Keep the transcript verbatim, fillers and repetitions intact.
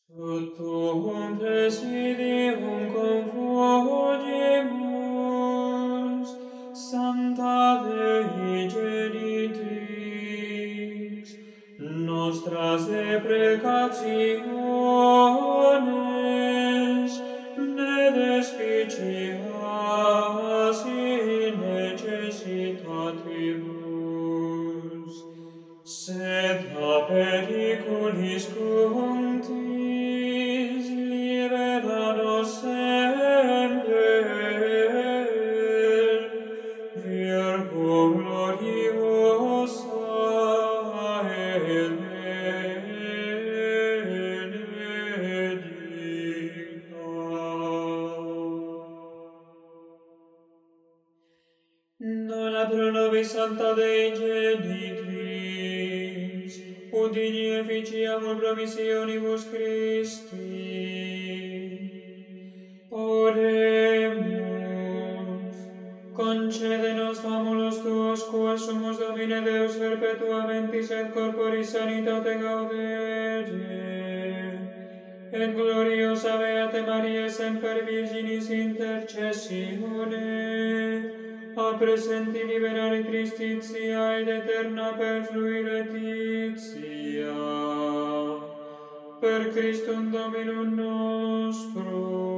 Tuum presidium confugimus, Sancta Dei Genitrix, nostras deprecationes, ne despicias in necessitatibus, sed a periculis contis libera nos semper, Virgo gloriosa et benedicta. Dona pro nobis Sancta Dei Genitrix, udini efficiamur promissionibus Christi. Oremus. Concede-nos, famulos tuos, quos sumus Domine Deus perpetuamentis et corporis sanitate gaudere, et gloriosa Beate Mariae semper Virginis intercessione, a presenti liberare tristitia ed eterna perfluiretitia. Per Christum Dominum nostrum.